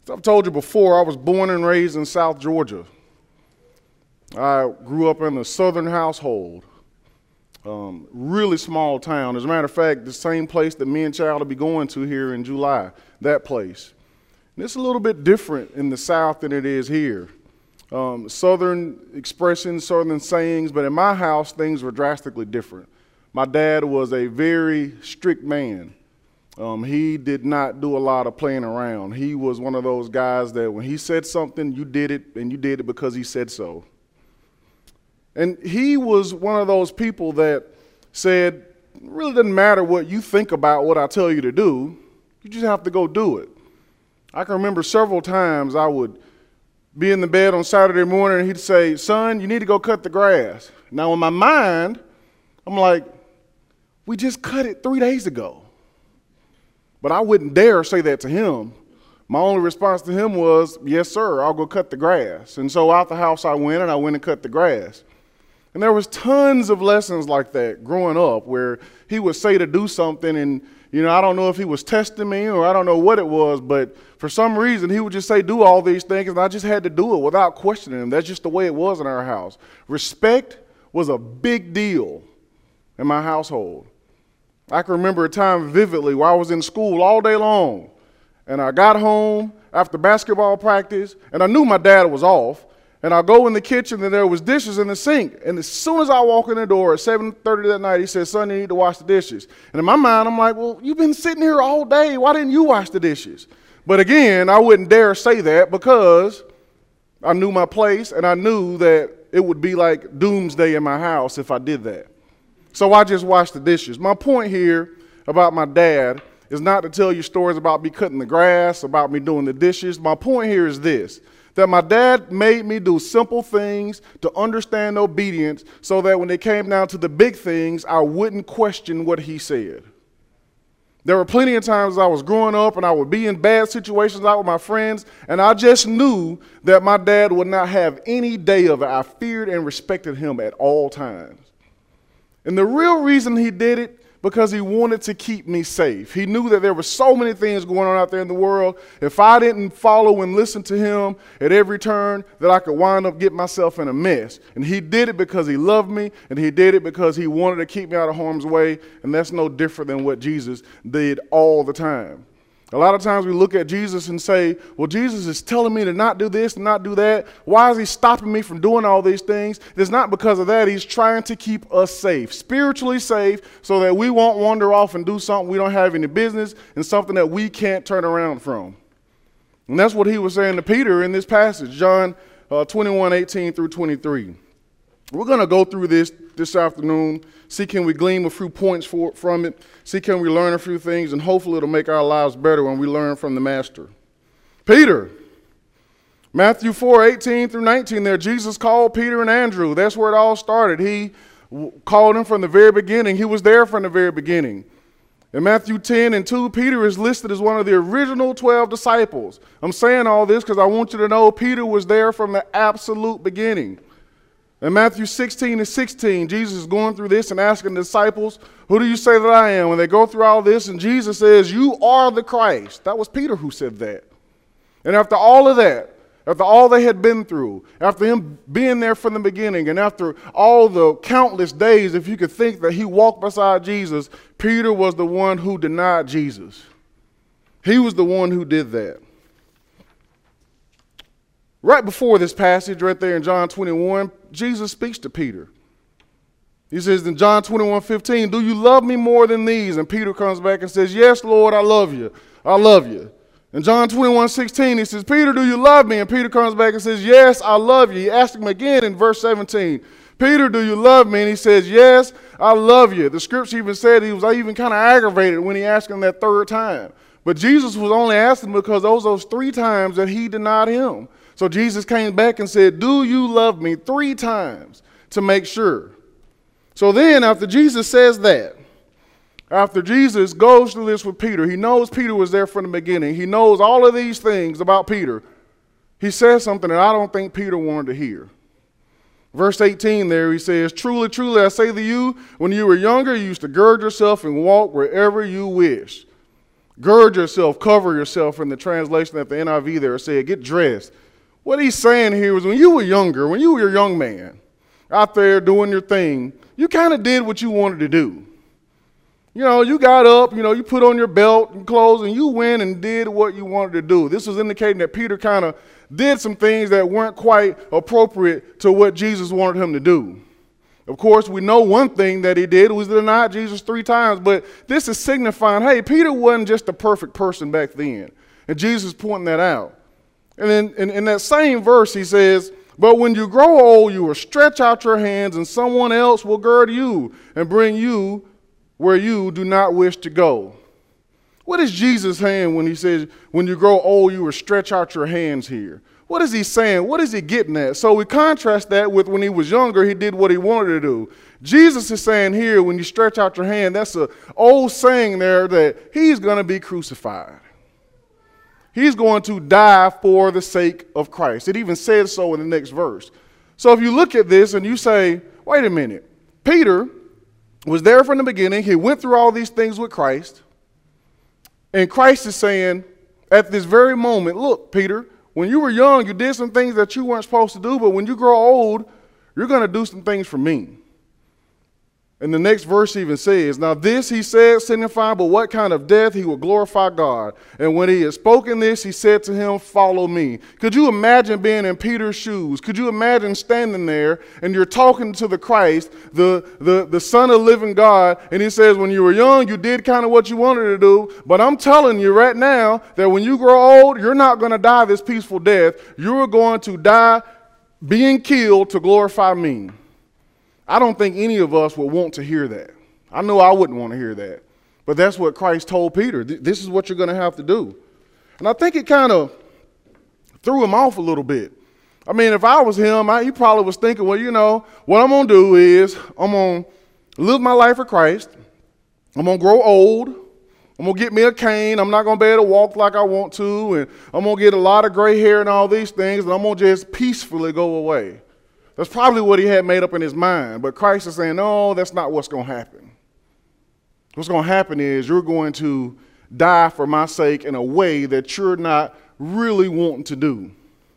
I've told you before, I was born and raised in South Georgia. I grew up in a southern household, really small town. As a matter of fact, the same place that me and Child will be going to here in July, that place. And it's a little bit different in the South than it is here. Southern expressions, southern sayings, but in my house, things were drastically different. My dad was a very strict man. He did not do a lot of playing around. He was one of those guys that when he said something, you did it, and you did it because he said so. And he was one of those people that said, it really doesn't matter what you think about what I tell you to do, you just have to go do it. I can remember several times I would be in the bed on Saturday morning and he'd say, son, you need to go cut the grass. Now in my mind, I'm like, we just cut it 3 days ago. But I wouldn't dare say that to him. My only response to him was, yes, sir, I'll go cut the grass. And so out the house I went and cut the grass. And there was tons of lessons like that growing up where he would say to do something and, I don't know if he was testing me or I don't know what it was, but for some reason he would just say, do all these things, and I just had to do it without questioning him. That's just the way it was in our house. Respect was a big deal in my household. I can remember a time vividly where I was in school all day long, and I got home after basketball practice, and I knew my dad was off, and I go in the kitchen, and there was dishes in the sink, and as soon as I walk in the door at 7:30 that night, he said, son, you need to wash the dishes. And in my mind, I'm like, well, you've been sitting here all day. Why didn't you wash the dishes? But again, I wouldn't dare say that because I knew my place, and I knew that it would be like doomsday in my house if I did that. So I just washed the dishes. My point here about my dad is not to tell you stories about me cutting the grass, about me doing the dishes. My point here is this, that my dad made me do simple things to understand obedience so that when it came down to the big things, I wouldn't question what he said. There were plenty of times I was growing up and I would be in bad situations out with my friends, and I just knew that my dad would not have any day of it. I feared and respected him at all times. And the real reason he did it, because he wanted to keep me safe. He knew that there were so many things going on out there in the world. If I didn't follow and listen to him at every turn, that I could wind up getting myself in a mess. And he did it because he loved me, and he did it because he wanted to keep me out of harm's way, and that's no different than what Jesus did all the time. A lot of times we look at Jesus and say, well, Jesus is telling me to not do this and not do that. Why is he stopping me from doing all these things? It's not because of that. He's trying to keep us safe, spiritually safe, so that we won't wander off and do something we don't have any business and something that we can't turn around from. And that's what he was saying to Peter in this passage, John 21:18 through 23. We're going to go through this afternoon, see can we glean a few points from it, see can we learn a few things, and hopefully it'll make our lives better when we learn from the Master. Peter, Matthew 4:18 through 19 there, Jesus called Peter and Andrew. That's where it all started. He called them from the very beginning. He was there from the very beginning. In Matthew 10:2, Peter is listed as one of the original 12 disciples. I'm saying all this because I want you to know Peter was there from the absolute beginning. In Matthew 16:16, Jesus is going through this and asking the disciples, who do you say that I am? When they go through all this, and Jesus says, you are the Christ. That was Peter who said that. And after all of that, after all they had been through, after him being there from the beginning, and after all the countless days, if you could think that he walked beside Jesus, Peter was the one who denied Jesus. He was the one who did that. Right before this passage, right there in John 21, Jesus speaks to Peter. He says in John 21:15, do you love me more than these? And Peter comes back and says, yes, Lord, I love you. I love you. In John 21:16, he says, Peter, do you love me? And Peter comes back and says, yes, I love you. He asks him again in verse 17, Peter, do you love me? And he says, yes, I love you. The scripture even said he was even kind of aggravated when he asked him that third time. But Jesus was only asking because those 3 times that he denied him. So Jesus came back and said, do you love me? 3 times to make sure. So then after Jesus says that, after Jesus goes through this with Peter, he knows Peter was there from the beginning. He knows all of these things about Peter. He says something that I don't think Peter wanted to hear. Verse 18 there, he says, truly, truly, I say to you, when you were younger, you used to gird yourself and walk wherever you wished. Gird yourself, cover yourself. In the translation that the NIV there said, get dressed. What he's saying here is when you were younger, when you were a young man out there doing your thing, you kind of did what you wanted to do. You know, you got up, you put on your belt and clothes, and you went and did what you wanted to do. This was indicating that Peter kind of did some things that weren't quite appropriate to what Jesus wanted him to do. Of course, we know one thing that he did was deny Jesus 3 times, but this is signifying, hey, Peter wasn't just a perfect person back then. And Jesus is pointing that out. And then in that same verse, he says, but when you grow old, you will stretch out your hands, and someone else will gird you and bring you where you do not wish to go. What is Jesus saying when he says, when you grow old, you will stretch out your hands here? What is he saying? What is he getting at? So we contrast that with when he was younger, he did what he wanted to do. Jesus is saying here, when you stretch out your hand, that's an old saying there that he's going to be crucified. He's going to die for the sake of Christ. It even says so in the next verse. So if you look at this and you say, wait a minute, Peter was there from the beginning. He went through all these things with Christ. And Christ is saying at this very moment, look, Peter, when you were young, you did some things that you weren't supposed to do, but when you grow old, you're going to do some things for me. And the next verse even says, now this he said, signifying, but what kind of death he will glorify God. And when he had spoken this, he said to him, follow me. Could you imagine being in Peter's shoes? Could you imagine standing there and you're talking to the Christ, the Son of living God, and he says, when you were young, you did kind of what you wanted to do, but I'm telling you right now that when you grow old, you're not going to die this peaceful death. You're going to die being killed to glorify me. I don't think any of us would want to hear that. I know I wouldn't want to hear that. But that's what Christ told Peter. This is what you're going to have to do. And I think it kind of threw him off a little bit. I mean, if I was him, he probably was thinking, well, what I'm going to do is I'm going to live my life for Christ. I'm going to grow old. I'm going to get me a cane. I'm not going to be able to walk like I want to. And I'm going to get a lot of gray hair and all these things. And I'm going to just peacefully go away. That's probably what he had made up in his mind. But Christ is saying, no, that's not what's going to happen. What's going to happen is you're going to die for my sake in a way that you're not really wanting to do.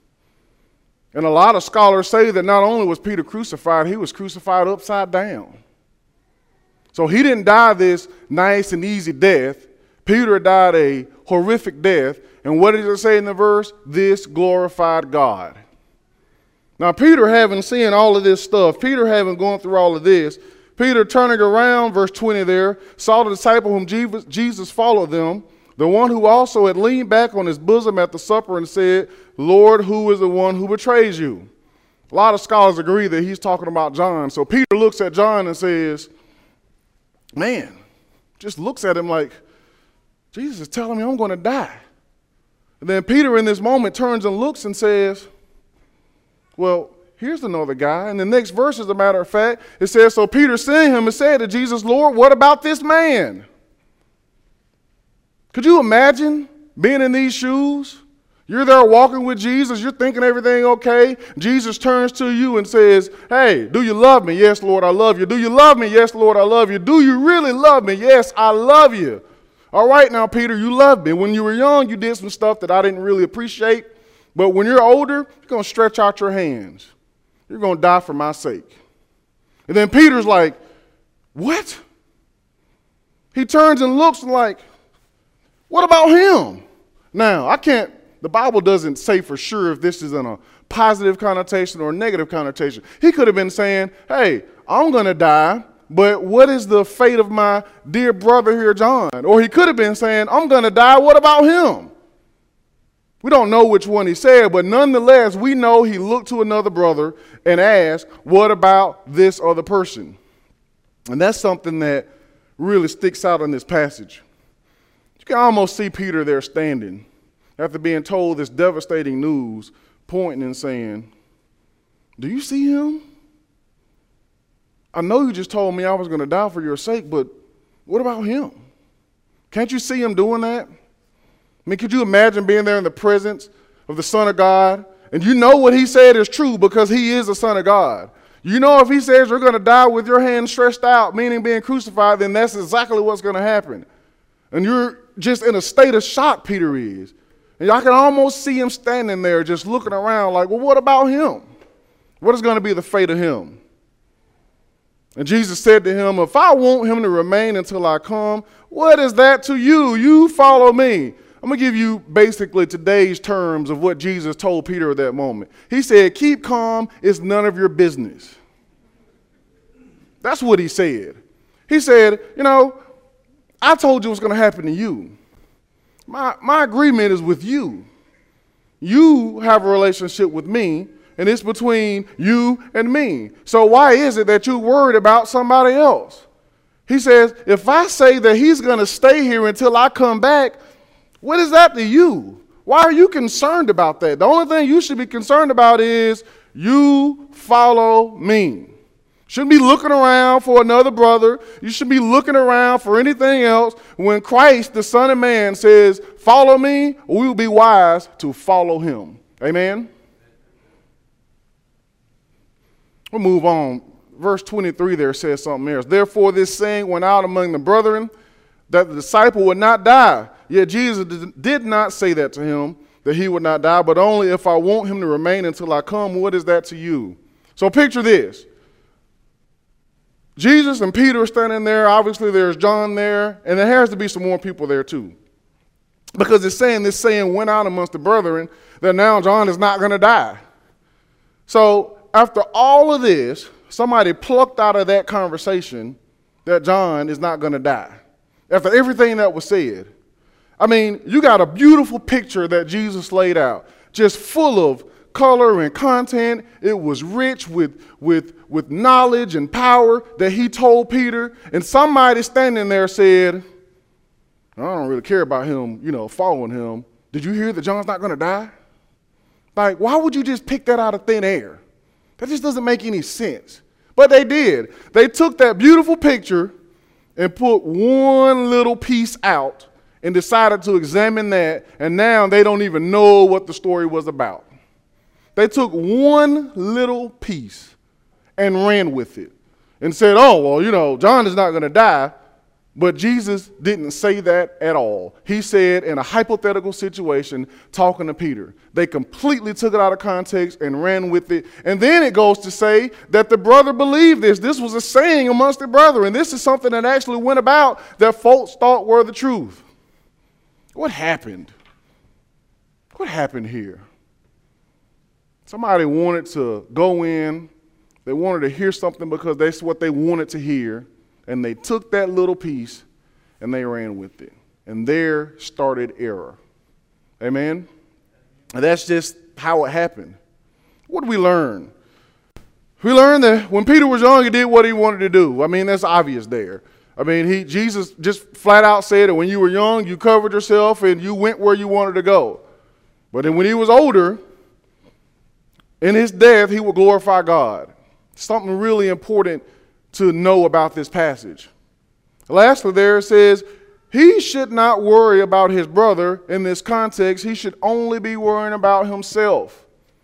And a lot of scholars say that not only was Peter crucified, he was crucified upside down. So he didn't die this nice and easy death. Peter died a horrific death. And what does it say in the verse? This glorified God. Now, Peter having seen all of this stuff, Peter having gone through all of this, Peter turning around, verse 20 there, saw the disciple whom Jesus followed them, the one who also had leaned back on his bosom at the supper and said, Lord, who is the one who betrays you? A lot of scholars agree that he's talking about John. So Peter looks at John and says, man, just looks at him like, Jesus is telling me I'm going to die. And then Peter in this moment turns and looks and says, well, here's another guy. And the next verse, as a matter of fact, it says, so Peter seeing him and said to Jesus, Lord, what about this man? Could you imagine being in these shoes? You're there walking with Jesus. You're thinking everything okay. Jesus turns to you and says, hey, do you love me? Yes, Lord, I love you. Do you love me? Yes, Lord, I love you. Do you really love me? Yes, I love you. All right, now, Peter, you love me. When you were young, you did some stuff that I didn't really appreciate. But when you're older, you're going to stretch out your hands. You're going to die for my sake. And then Peter's like, what? He turns and looks like, what about him? Now, the Bible doesn't say for sure if this is in a positive connotation or a negative connotation. He could have been saying, hey, I'm going to die, but what is the fate of my dear brother here, John? Or he could have been saying, I'm going to die, what about him? We don't know which one he said, but nonetheless, we know he looked to another brother and asked, what about this other person? And that's something that really sticks out in this passage. You can almost see Peter there standing after being told this devastating news, pointing and saying, do you see him? I know you just told me I was going to die for your sake, but what about him? Can't you see him doing that? I mean, could you imagine being there in the presence of the Son of God? And you know what he said is true because he is the Son of God. You know if he says you're going to die with your hands stretched out, meaning being crucified, then that's exactly what's going to happen. And you're just in a state of shock, Peter is. And I can almost see him standing there just looking around like, well, what about him? What is going to be the fate of him? And Jesus said to him, if I want him to remain until I come, what is that to you? You follow me. I'm going to give you basically today's terms of what Jesus told Peter at that moment. He said, keep calm. It's none of your business. That's what he said. He said, I told you what's going to happen to you. My agreement is with you. You have a relationship with me, and it's between you and me. So why is it that you're worried about somebody else? He says, if I say that he's going to stay here until I come back, what is that to you? Why are you concerned about that? The only thing you should be concerned about is you follow me. Shouldn't be looking around for another brother. You should be looking around for anything else. When Christ, the Son of Man, says, follow me, we will be wise to follow him. Amen? We'll move on. Verse 23 there says something else. Therefore this saying went out among the brethren, that the disciple would not die. Yet Jesus did not say that to him, that he would not die, but only if I want him to remain until I come, what is that to you? So picture this. Jesus and Peter are standing there. Obviously there's John there, and there has to be some more people there too. Because this saying went out amongst the brethren that now John is not going to die. So after all of this, somebody plucked out of that conversation that John is not going to die. After everything that was said. I mean, you got a beautiful picture that Jesus laid out, just full of color and content. It was rich with knowledge and power that he told Peter. And somebody standing there said, I don't really care about him, following him. Did you hear that John's not going to die? Like, why would you just pick that out of thin air? That just doesn't make any sense. But they did. They took that beautiful picture and put one little piece out and decided to examine that, and now they don't even know what the story was about. They took one little piece and ran with it and said, oh, well, John is not going to die. But Jesus didn't say that at all. He said in a hypothetical situation, talking to Peter. They completely took it out of context and ran with it. And then it goes to say that the brother believed this. This was a saying amongst the brethren. This is something that actually went about that folks thought were the truth. What happened? What happened here? Somebody wanted to go in. They wanted to hear something because that's what they wanted to hear. And they took that little piece and they ran with it. And there started error. Amen? And that's just how it happened. What did we learn? We learned that when Peter was young, he did what he wanted to do. I mean, that's obvious there. I mean, Jesus just flat out said that when you were young, you covered yourself and you went where you wanted to go. But then when he was older, in his death, he would glorify God. Something really important to know about this passage. Lastly, there it says, he should not worry about his brother in this context. He should only be worrying about himself.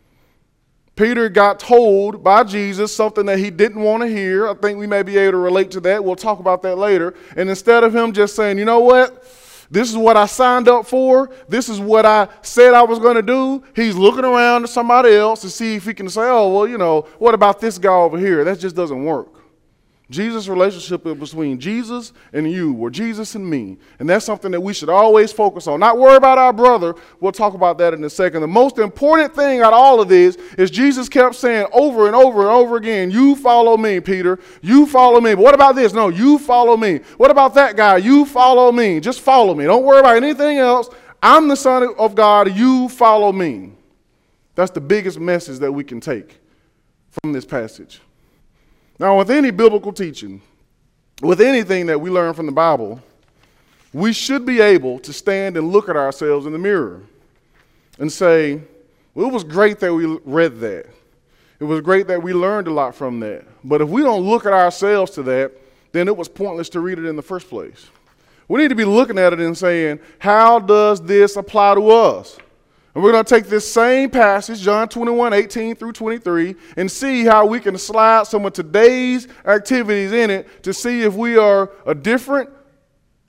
Peter got told by Jesus something that he didn't want to hear. I think we may be able to relate to that. We'll talk about that later. And instead of him just saying, you know what? This is what I signed up for. This is what I said I was going to do. He's looking around to somebody else to see if he can say, oh, well, what about this guy over here? That just doesn't work. Jesus' relationship is between Jesus and you, or Jesus and me. And that's something that we should always focus on. Not worry about our brother. We'll talk about that in a second. The most important thing out of all of this is Jesus kept saying over and over and over again, you follow me, Peter. You follow me. But what about this? No, you follow me. What about that guy? You follow me. Just follow me. Don't worry about anything else. I'm the Son of God. You follow me. That's the biggest message that we can take from this passage. Now, with any biblical teaching, with anything that we learn from the Bible, we should be able to stand and look at ourselves in the mirror and say, well, it was great that we read that. It was great that we learned a lot from that. But if we don't look at ourselves to that, then it was pointless to read it in the first place. We need to be looking at it and saying, how does this apply to us? And we're going to take this same passage, John 21:18 through 23, and see how we can slide some of today's activities in it to see if we are a different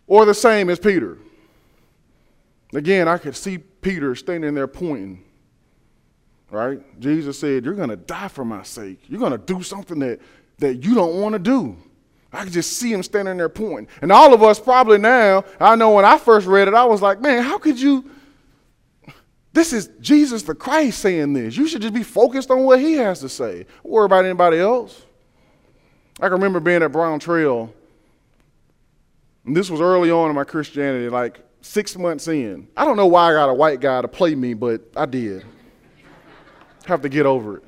or the same as Peter? Again, I could see Peter standing there pointing, right? Jesus said, you're going to die for my sake. You're going to do something that you don't want to do. I could just see him standing there pointing. And all of us probably now, I know when I first read it, I was like, man, how could you? This is Jesus the Christ saying this. You should just be focused on what he has to say. Don't worry about anybody else. I can remember being at Brown Trail, and this was early on in my Christianity, like 6 months in. I don't know why I got a white guy to play me, but I did. Have to get over it.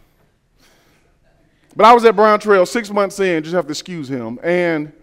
But I was at Brown Trail 6 months in, just have to excuse him, and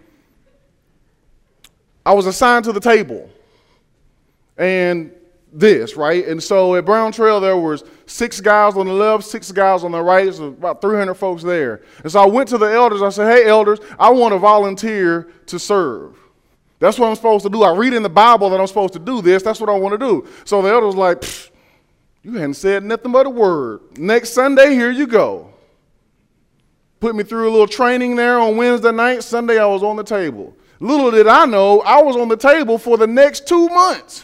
I was assigned to the table. And this, right? And so at Brown Trail, there was 6 guys on the left, 6 guys on the right. There's about 300 folks there. And so I went to the elders. I said, hey, elders, I want to volunteer to serve. That's what I'm supposed to do. I read in the Bible that I'm supposed to do this. That's what I want to do. So the elders was like, you hadn't said nothing but a word. Next Sunday, here you go. Put me through a little training there on Wednesday night. Sunday, I was on the table. Little did I know, I was on the table for the next 2 months.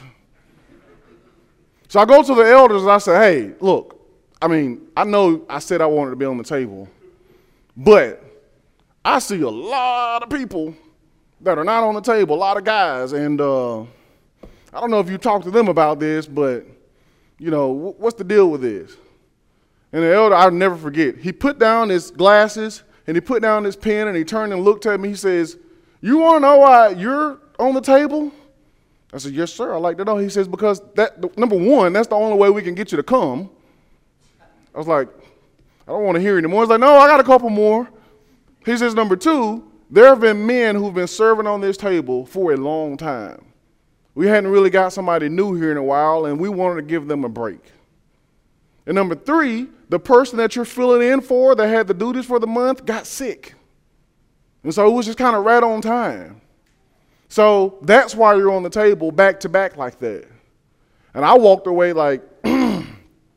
So I go to the elders and I say, hey, look, I know I said I wanted to be on the table, but I see a lot of people that are not on the table, a lot of guys, and I don't know if you talked to them about this, but, you know, what's the deal with this? And the elder, I'll never forget, he put down his glasses and he put down his pen and he turned and looked at me. He says, you want to know why you're on the table? I said, yes, sir, I'd like to know. He says, because number one, that's the only way we can get you to come. I was like, I don't want to hear anymore. He's like, no, I got a couple more. He says, number two, there have been men who've been serving on this table for a long time. We hadn't really got somebody new here in a while, and we wanted to give them a break. And number three, the person that you're filling in for that had the duties for the month got sick. And so it was just kind of right on time. So that's why you're on the table back to back like that. And I walked away like, I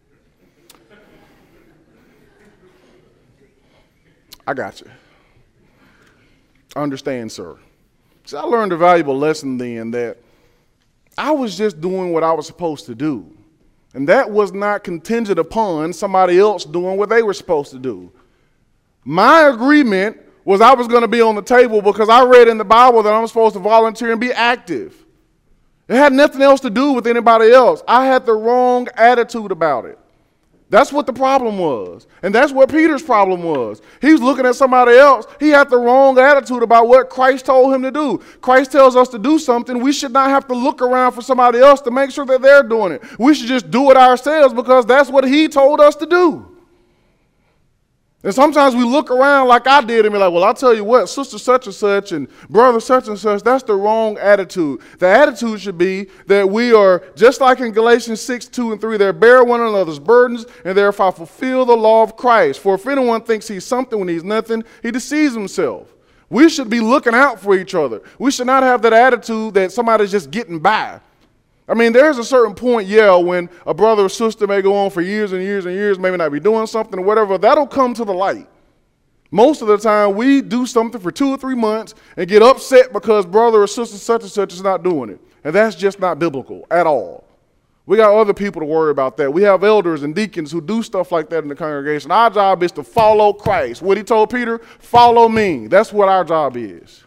got you. I understand, sir. So I learned a valuable lesson then that I was just doing what I was supposed to do. And that was not contingent upon somebody else doing what they were supposed to do. My agreement was I was going to be on the table because I read in the Bible that I'm supposed to volunteer and be active. It had nothing else to do with anybody else. I had the wrong attitude about it. That's what the problem was. And that's what Peter's problem was. He was looking at somebody else. He had the wrong attitude about what Christ told him to do. Christ tells us to do something. We should not have to look around for somebody else to make sure that they're doing it. We should just do it ourselves because that's what he told us to do. And sometimes we look around like I did and be like, well, I'll tell you what, sister such and such and brother such and such, that's the wrong attitude. The attitude should be that we are, just like in Galatians 6:2-3, they bear one another's burdens and therefore fulfill the law of Christ. For if anyone thinks he's something when he's nothing, he deceives himself. We should be looking out for each other. We should not have that attitude that somebody's just getting by. I mean, there's a certain point, when a brother or sister may go on for years and years and years, maybe not be doing something or whatever, that'll come to the light. Most of the time, we do something for 2 or 3 months and get upset because brother or sister such and such is not doing it. And that's just not biblical at all. We got other people to worry about that. We have elders and deacons who do stuff like that in the congregation. Our job is to follow Christ. What he told Peter, follow me. That's what our job is.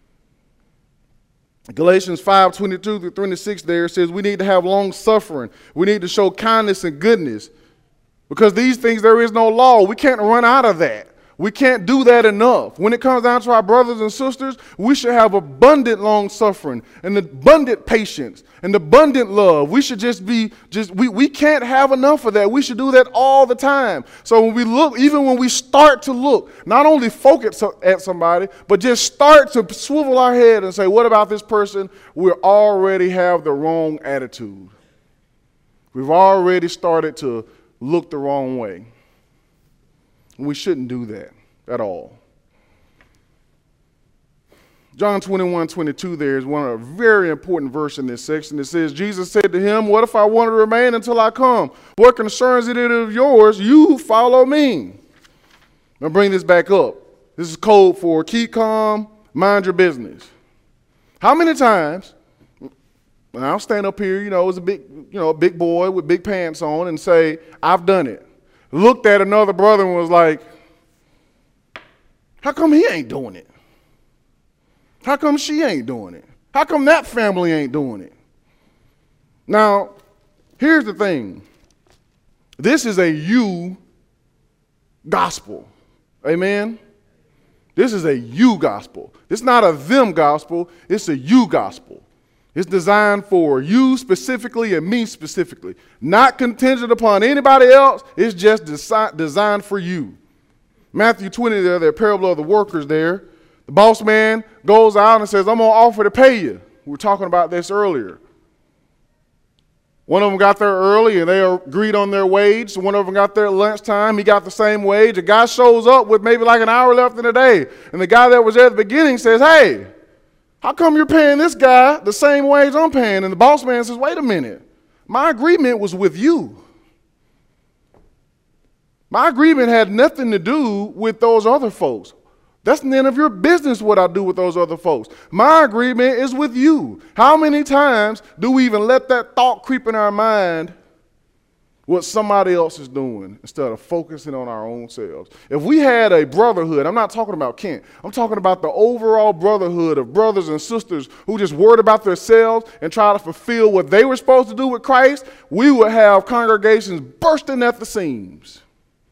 Galatians 5:22-26 there says we need to have long suffering. We need to show kindness and goodness. Because these things there is no law. We can't run out of that. We can't do that enough. When it comes down to our brothers and sisters, we should have abundant long suffering and abundant patience and abundant love. We should we can't have enough of that. We should do that all the time. So when we look, even when we start to look, not only focus at somebody, but just start to swivel our head and say, what about this person? We already have the wrong attitude. We've already started to look the wrong way. We shouldn't do that at all. John 21:22 there is a very important verse in this section. It says, Jesus said to him, what if I want to remain until I come? What concerns it of yours? You follow me. Now bring this back up. This is code for keep calm, mind your business. How many times, and I'll stand up here, as a big boy with big pants on and say, I've done it. Looked at another brother and was like, how come he ain't doing it? How come she ain't doing it? How come that family ain't doing it? Now, here's the thing. This is a you gospel. Amen? This is a you gospel. It's not a them gospel. It's a you gospel. It's designed for you specifically and me specifically. Not contingent upon anybody else. It's just designed for you. Matthew 20 there, the parable of the workers there. The boss man goes out and says, I'm going to offer to pay you. We were talking about this earlier. One of them got there early and they agreed on their wage. One of them got there at lunchtime. He got the same wage. A guy shows up with maybe like an hour left in the day. And the guy that was there at the beginning says, hey, how come you're paying this guy the same wage I'm paying? And the boss man says, wait a minute. My agreement was with you. My agreement had nothing to do with those other folks. That's none of your business what I do with those other folks. My agreement is with you. How many times do we even let that thought creep in our mind what somebody else is doing instead of focusing on our own selves? If we had a brotherhood, I'm not talking about Kent, I'm talking about the overall brotherhood of brothers and sisters who just worried about themselves and try to fulfill what they were supposed to do with Christ, we would have congregations bursting at the seams.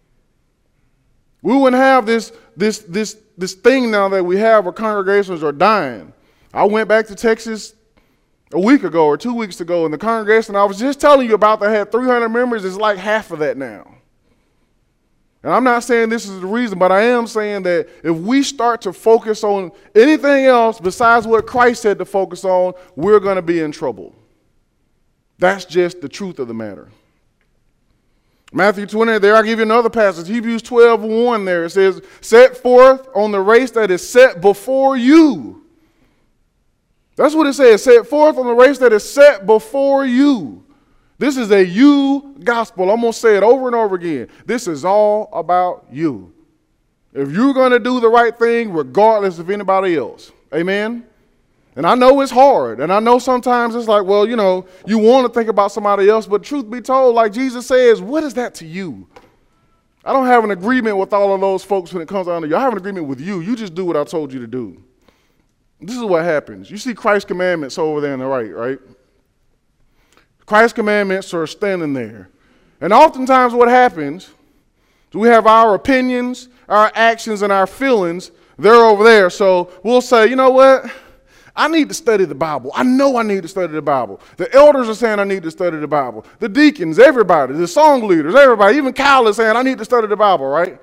We wouldn't have this thing now that we have where congregations are dying. I went back to Texas a week ago or 2 weeks ago, and the congregation I was just telling you about that had 300 members is like half of that now. And I'm not saying this is the reason, but I am saying that if we start to focus on anything else besides what Christ said to focus on, we're going to be in trouble. That's just the truth of the matter. Matthew 20, there I give you another passage. Hebrews 12:1 there. It says, set forth on the race that is set before you. That's what it says. Set forth on the race that is set before you. This is a you gospel. I'm going to say it over and over again. This is all about you. If you're going to do the right thing, regardless of anybody else. Amen? And I know it's hard, and I know sometimes it's like, well, you want to think about somebody else, but truth be told, like Jesus says, what is that to you? I don't have an agreement with all of those folks when it comes down to you. I have an agreement with you. You just do what I told you to do. This is what happens. You see Christ's commandments over there on the right? Christ's commandments are standing there. And oftentimes what happens is we have our opinions, our actions, and our feelings. They're over there. So we'll say, you know what? I need to study the Bible. I know I need to study the Bible. The elders are saying I need to study the Bible. The deacons, everybody, the song leaders, everybody, even Kyle is saying I need to study the Bible, right?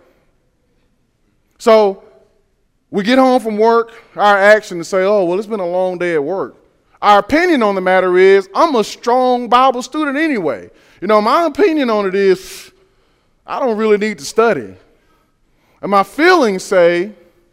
So we get home from work, our action to say, oh, well, it's been a long day at work. Our opinion on the matter is I'm a strong Bible student anyway. My opinion on it is I don't really need to study. And my feelings say,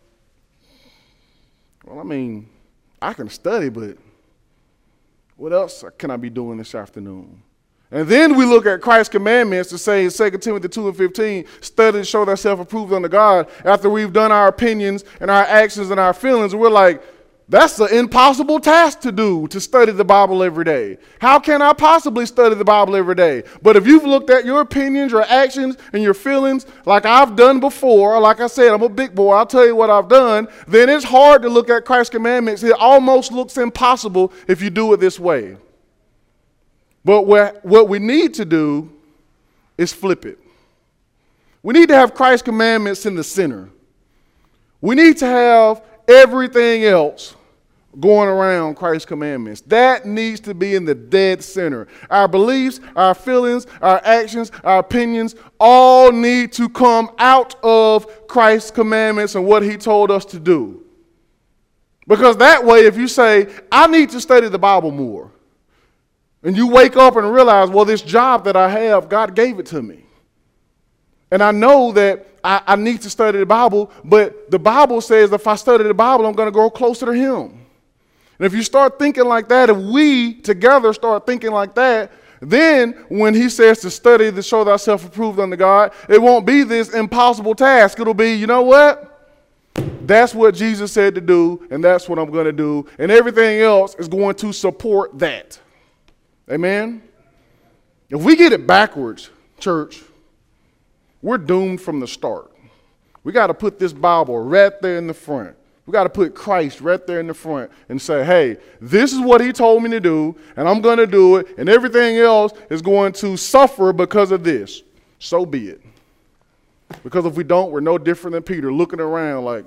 well, I can study, but what else can I be doing this afternoon? And then we look at Christ's commandments to say in 2 Timothy 2:15, study to show thyself approved unto God. After we've done our opinions and our actions and our feelings, we're like, that's an impossible task to do, to study the Bible every day. How can I possibly study the Bible every day? But if you've looked at your opinions, your actions, and your feelings like I've done before, like I said, I'm a big boy, I'll tell you what I've done, then it's hard to look at Christ's commandments. It almost looks impossible if you do it this way. But what we need to do is flip it. We need to have Christ's commandments in the center. We need to have everything else going around Christ's commandments. That needs to be in the dead center. Our beliefs, our feelings, our actions, our opinions all need to come out of Christ's commandments and what he told us to do. Because that way, if you say, I need to study the Bible more, and you wake up and realize, well, this job that I have, God gave it to me. And I know that I need to study the Bible, but the Bible says if I study the Bible, I'm going to grow closer to him. And if you start thinking like that, if we together start thinking like that, then when he says to study to show thyself approved unto God, it won't be this impossible task. It'll be, you know what? that's what Jesus said to do, and that's what I'm going to do, and everything else is going to support that. Amen? If we get it backwards, church, we're doomed from the start. We got to put this Bible right there in the front. We got to put Christ right there in the front and say, hey, this is what he told me to do, and I'm going to do it, and everything else is going to suffer because of this. So be it. Because if we don't, we're no different than Peter, looking around like,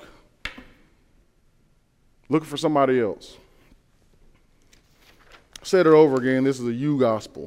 looking for somebody else. I said it over again, this is a you gospel.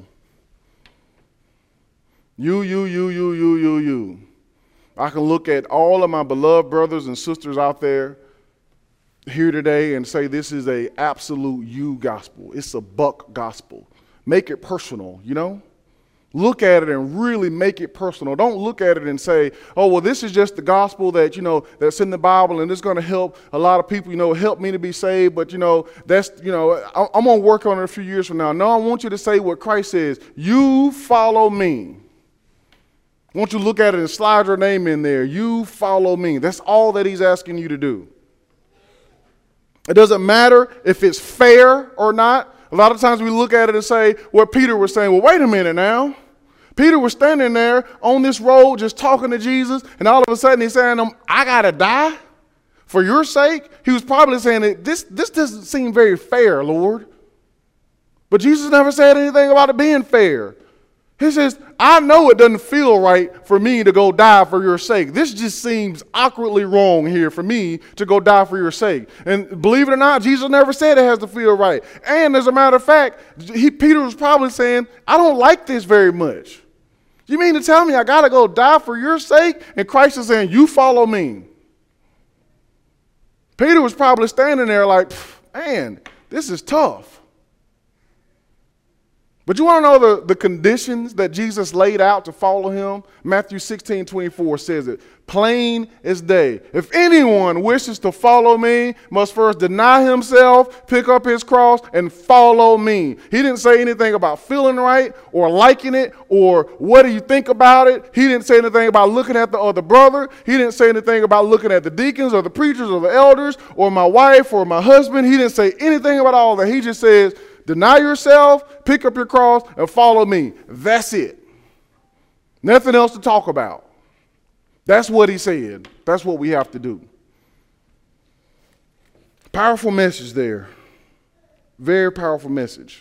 You. I can look at all of my beloved brothers and sisters out there here today and say this is a absolute you gospel. It's a buck gospel. Make it personal, you know? Look at it and really make it personal. Don't look at it and say, oh, well, this is just the gospel that, that's in the Bible and it's going to help a lot of people, help me to be saved. But, that's, I'm going to work on it a few years from now. No, I want you to say what Christ says. You follow me. I want you to look at it and slide your name in there. You follow me. That's all that he's asking you to do. It doesn't matter if it's fair or not. A lot of times we look at it and say what Peter was saying. Well, wait a minute now. Peter was standing there on this road just talking to Jesus, and all of a sudden he's saying, I got to die for your sake. He was probably saying that this doesn't seem very fair, Lord. But Jesus never said anything about it being fair. He says, I know it doesn't feel right for me to go die for your sake. This just seems awkwardly wrong here for me to go die for your sake. And believe it or not, Jesus never said it has to feel right. And as a matter of fact, Peter was probably saying, I don't like this very much. You mean to tell me I got to go die for your sake? And Christ is saying, you follow me. Peter was probably standing there like, man, this is tough. But you want to know the conditions that Jesus laid out to follow him? Matthew 16:24 says it, plain as day. If anyone wishes to follow me, must first deny himself, pick up his cross, and follow me. He didn't say anything about feeling right or liking it or what do you think about it. He didn't say anything about looking at the other brother. He didn't say anything about looking at the deacons or the preachers or the elders or my wife or my husband. He didn't say anything about all that. He just says, deny yourself, pick up your cross, and follow me. That's it. Nothing else to talk about. That's what he said. That's what we have to do. Powerful message there. Very powerful message.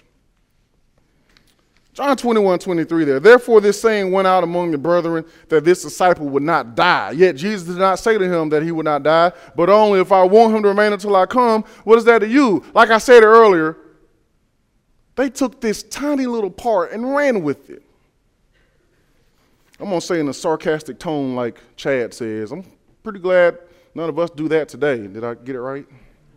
John 21:23 there. Therefore this saying went out among the brethren that this disciple would not die. Yet Jesus did not say to him that he would not die, but only if I want him to remain until I come. What is that to you? Like I said earlier, they took this tiny little part and ran with it. I'm going to say in a sarcastic tone like Chad says, I'm pretty glad none of us do that today. Did I get it right?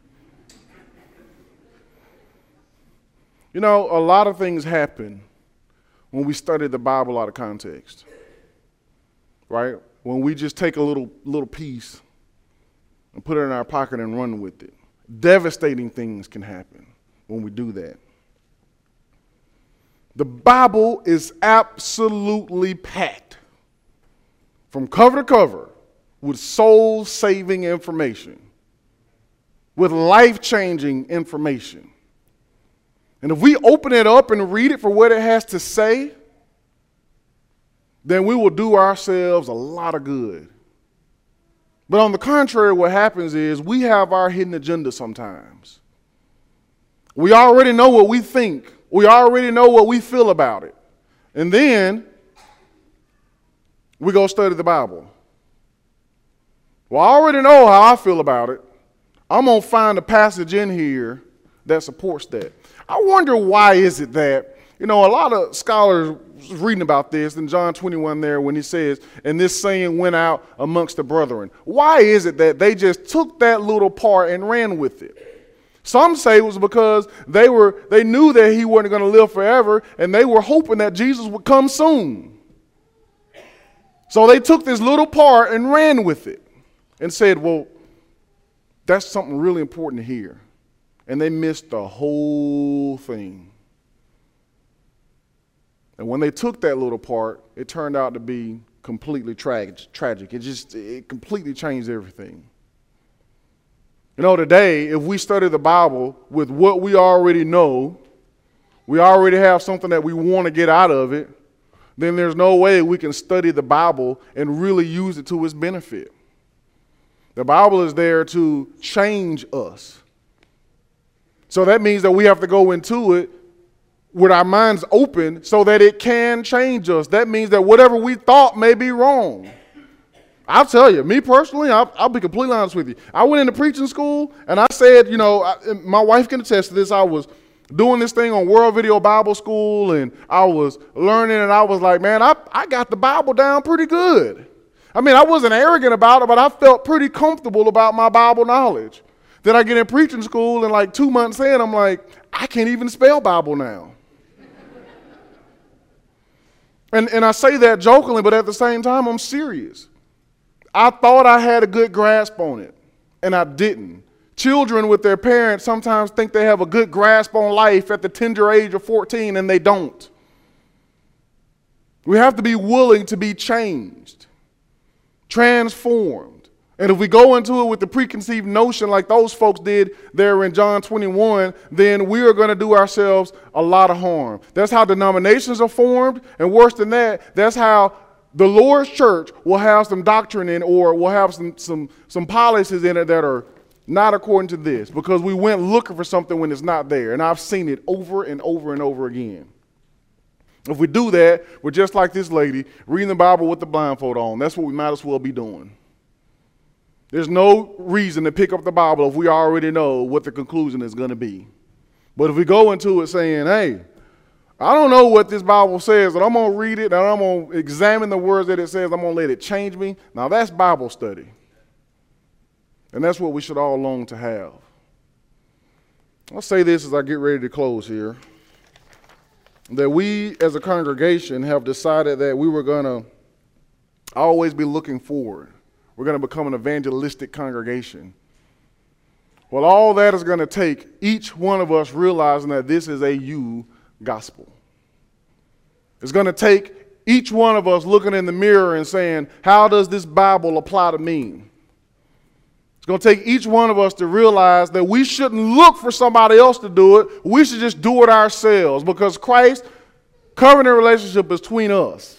A lot of things happen when we study the Bible out of context, right? When we just take a little piece and put it in our pocket and run with it. Devastating things can happen when we do that. The Bible is absolutely packed from cover to cover with soul-saving information, with life-changing information. And if we open it up and read it for what it has to say, then we will do ourselves a lot of good. But on the contrary, what happens is we have our hidden agenda sometimes. We already know what we think. We already know what we feel about it. And then we go study the Bible. Well, I already know how I feel about it. I'm going to find a passage in here that supports that. I wonder why is it that, a lot of scholars reading about this in John 21 there when he says, and this saying went out amongst the brethren. Why is it that they just took that little part and ran with it? Some say it was because they knew that he wasn't going to live forever, and they were hoping that Jesus would come soon. So they took this little part and ran with it and said, well, that's something really important to hear. And they missed the whole thing. And when they took that little part, it turned out to be completely tragic. It completely changed everything. You know, today, if we study the Bible with what we already know, we already have something that we want to get out of it, then there's no way we can study the Bible and really use it to its benefit. The Bible is there to change us. So that means that we have to go into it with our minds open so that it can change us. That means that whatever we thought may be wrong. I'll tell you, me personally, I'll be completely honest with you. I went into preaching school and I said, you know, my wife can attest to this. I was doing this thing on World Video Bible School and I was learning and I was like, man, I got the Bible down pretty good. I mean, I wasn't arrogant about it, but I felt pretty comfortable about my Bible knowledge. Then I get in preaching school and like 2 months in, I'm like, I can't even spell Bible now. And I say that jokingly, but at the same time, I'm serious. I thought I had a good grasp on it, and I didn't. Children with their parents sometimes think they have a good grasp on life at the tender age of 14, and they don't. We have to be willing to be changed, transformed. And if we go into it with the preconceived notion like those folks did there in John 21, then we are going to do ourselves a lot of harm. That's how denominations are formed, and worse than that, that's how the Lord's church will have some doctrine in, or will have some policies in it that are not according to this, because we went looking for something when it's not there. And I've seen it over and over and over again. If we do that, we're just like this lady, reading the Bible with the blindfold on. That's what we might as well be doing. There's no reason to pick up the Bible if we already know what the conclusion is going to be. But if we go into it saying, hey, I don't know what this Bible says, but I'm going to read it and I'm going to examine the words that it says, I'm going to let it change me. Now that's Bible study. And that's what we should all long to have. I'll say this as I get ready to close here, that we as a congregation have decided that we were going to always be looking forward. We're going to become an evangelistic congregation. Well, all that is going to take each one of us realizing that this is a you gospel. It's going to take each one of us looking in the mirror and saying, how does this Bible apply to me? It's going to take each one of us to realize that we shouldn't look for somebody else to do it. We should just do it ourselves, because Christ's covenant relationship is between us.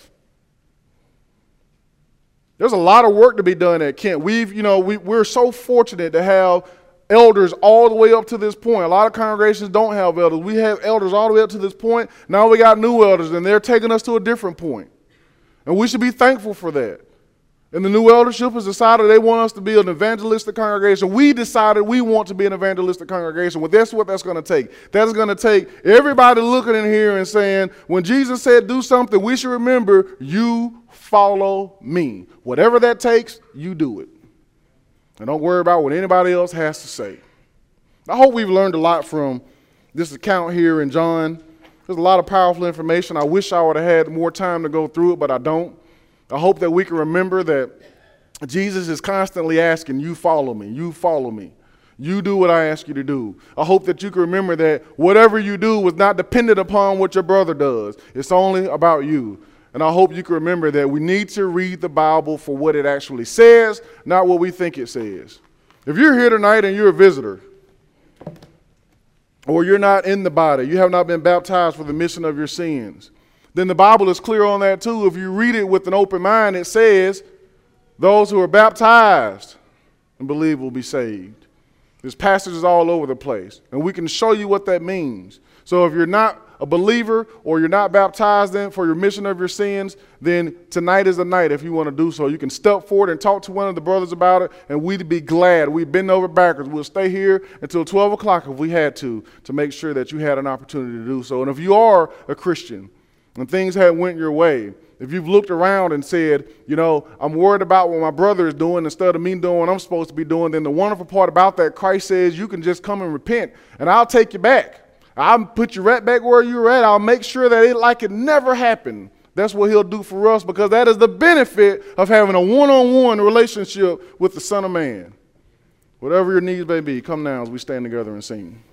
There's a lot of work to be done at Kent. We're so fortunate to have elders all the way up to this point. A lot of congregations don't have elders. We have elders all the way up to this point. Now we got new elders, and they're taking us to a different point. And we should be thankful for that. And the new eldership has decided they want us to be an evangelistic congregation. We decided we want to be an evangelistic congregation. Well, that's what that's going to take. That's going to take everybody looking in here and saying, when Jesus said do something, we should remember, you follow me. Whatever that takes, you do it. And don't worry about what anybody else has to say. I hope we've learned a lot from this account here in John. There's a lot of powerful information. I wish I would have had more time to go through it, but I don't. I hope that we can remember that Jesus is constantly asking, you follow me, you follow me. You do what I ask you to do. I hope that you can remember that whatever you do was not dependent upon what your brother does. It's only about you. And I hope you can remember that we need to read the Bible for what it actually says, not what we think it says. If you're here tonight and you're a visitor, or you're not in the body, you have not been baptized for the remission of your sins, then the Bible is clear on that too. If you read it with an open mind, it says, those who are baptized and believe will be saved. There's passages all over the place, and we can show you what that means. So if you're not a believer or you're not baptized in for your remission of your sins, then tonight is the night if you want to do so. You can step forward and talk to one of the brothers about it, and we'd be glad. We'd bend over backwards. We'll stay here until 12 o'clock if we had to make sure that you had an opportunity to do so. And if you are a Christian and things haven't went your way, if you've looked around and said, I'm worried about what my brother is doing instead of me doing what I'm supposed to be doing, then the wonderful part about that, Christ says you can just come and repent, and I'll take you back. I'll put you right back where you were at. I'll make sure that it never happened. That's what he'll do for us, because that is the benefit of having a one-on-one relationship with the Son of Man. Whatever your needs may be, come now as we stand together and sing.